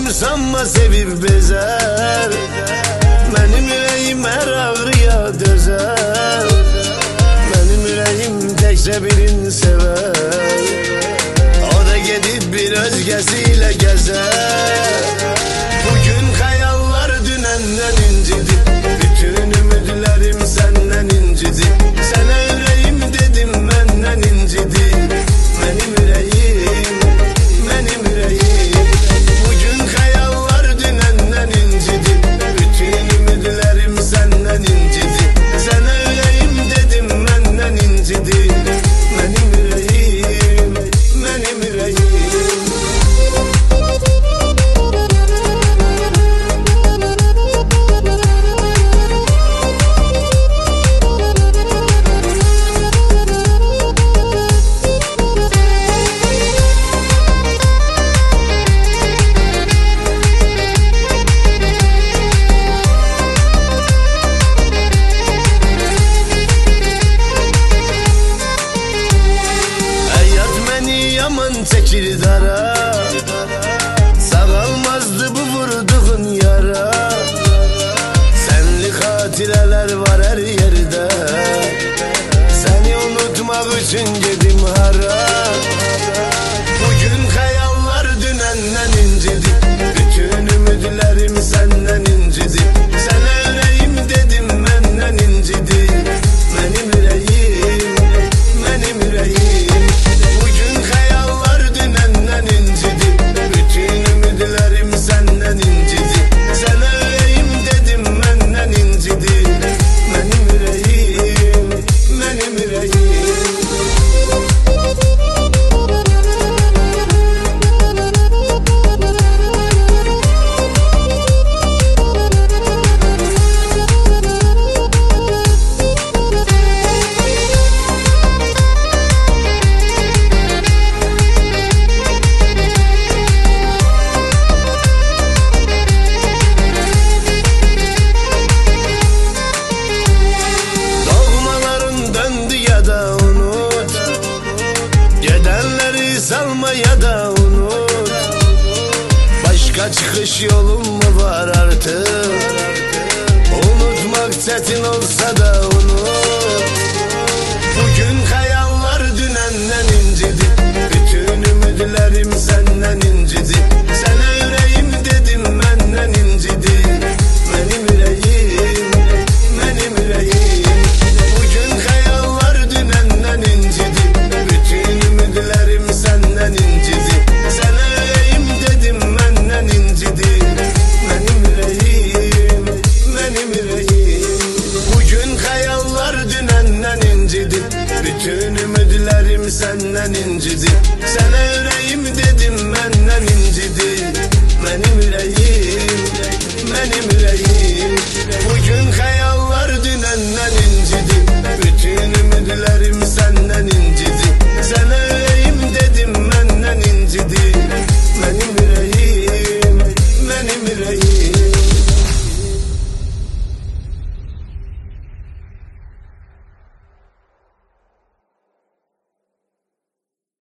sanma sevib bezer. Benim yüreğim her ağrıya dözer. Benim yüreğim tekse birini sever. O da gidip bir özgesiyle gezer. Bugün hayallar dünenden incidi. Bütün ümitlerim senden incidi. Sana yüreğim dedim benden incidi. Benim yüreğim, benim yüreğim. Bugün hayallar dünenden incidi. Bütün ümitlerim senden incidi. Sana yüreğim dedim benden incidi. Benim yüreğim, benim yüreğim. Yaman çekir dara, sağalmazdı bu vurduğun yara. Senli hatireler var her yerde. Seni unutmak için gidim hara. Bugün hayallar dünenden incidi. Bütün ümitlerim senden incidi. Sana yüreğim dedim benden incidi. Benim yüreğim, benim yüreğim. Salma ya da unut. Başka çıkış yolum mu var artık? Unutmak çetin olsa da unut. Bugün hayallar dünenden incidi. Bütün ümitlerim senden incidi. Sana yüreğim dedim benden incidi. Benim yüreğim, benim yüreğim. Bugün hayallar dünenden incidi. Bütün ümitlerim senden incidi. Sana yüreğim dedim benden incidi. Benim yüreğim, benim yüreğim. Bugün hayallar dünenden incidi. Bütün ümitlerim senden incidi. Sana yüreğim dedim benden incidi. Benim yüreğim, benim